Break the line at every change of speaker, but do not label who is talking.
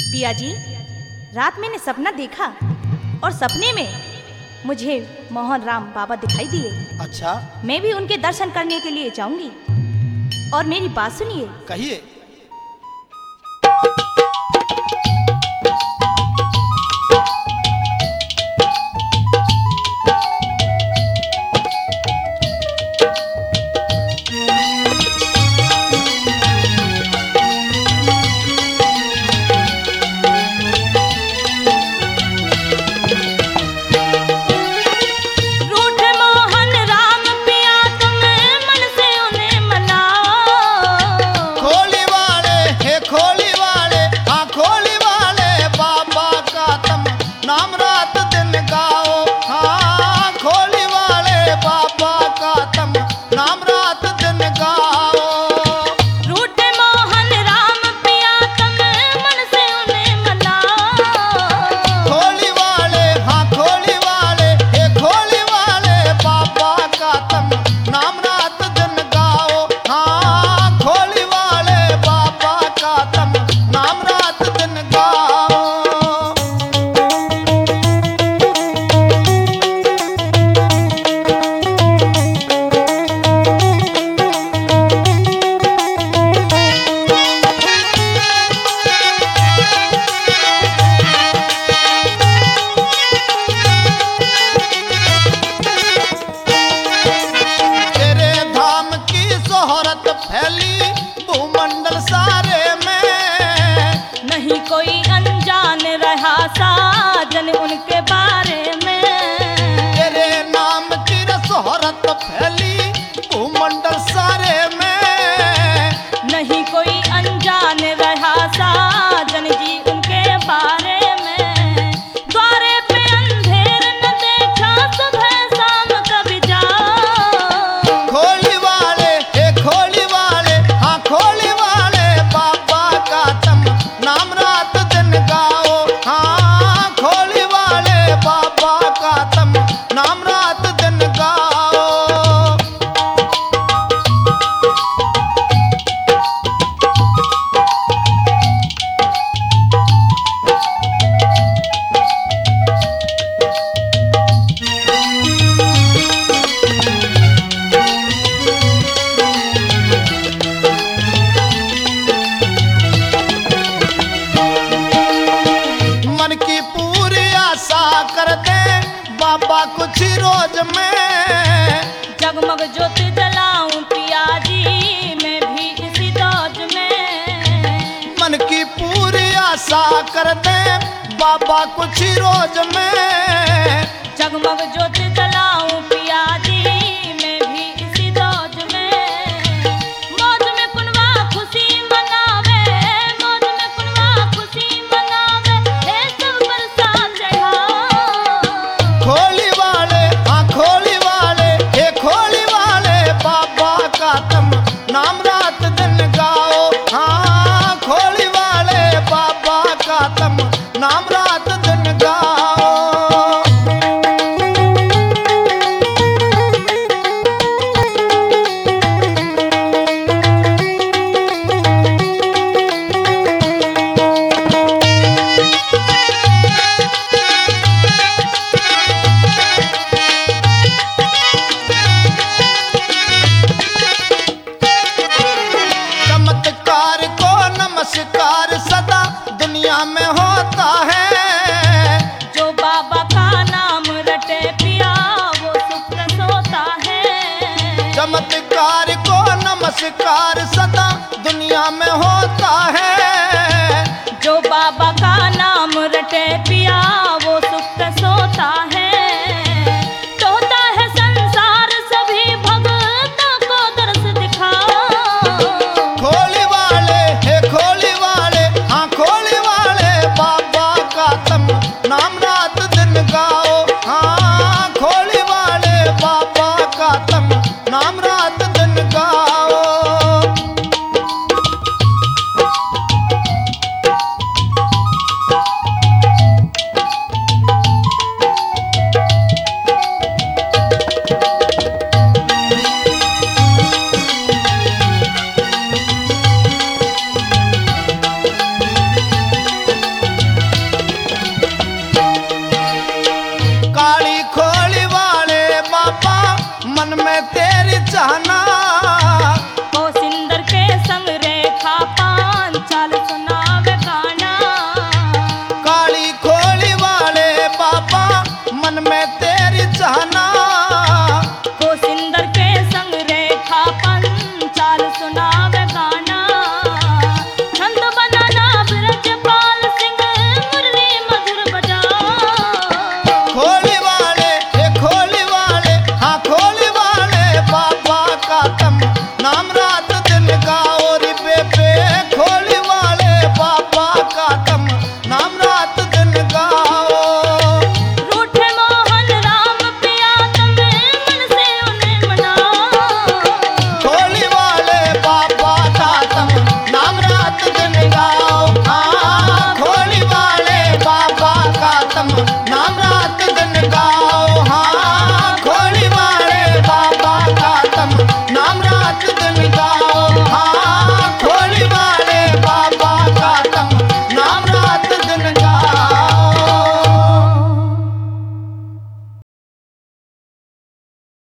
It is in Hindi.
पिया जी, रात मैंने सपना देखा और सपने में मुझे मोहन राम बाबा दिखाई दिए।
अच्छा,
मैं भी उनके दर्शन करने के लिए जाऊंगी। और मेरी बात सुनिए।
कहिए।
साजन उनके बारे में
तेरे नाम की शोहरत फैली भूमंडल सारे में,
नहीं कोई अनजान रहा साजन जी उनके बारे में। द्वारे पे अंधेर न देखा सुबह शाम कभी जाओ।
खोली वाले हे खोली वाले, हाँ खोली वाले बाबा का तुम नाम रात दिन गाओ। हाँ खोली वाले बाबा का तुम नाम रात दिन गाओ। मन की पूरी आशा कर दे बाबा कुछ ही रोज में,
जगमग ज्योत जलाऊं पिया जी मैं भी इसी दौज में।
मन की पूरी आशा कर दे बाबा कुछ ही रोज में,
जगमग ज्योत जलाऊं पिया जी मैं भी इसी दौज में। मौज में पुनवा खुशी मनावे, मौज में पुनवा खुशी मनावे, हे सब बरसात चढ़ाओ।
खोली वाले हाँ खोली वाले हे खोली वाले बाबा का तुम नाम रात दिन गाओ। हाँ खोली वाले बाबा का तुम नाम रात दिन गाओ। चाहना।
ओ सिंदर के संग रेखा पांचाल सुनावे गाना।
काली खोली वाले बाबा मन में तेरी चाहना।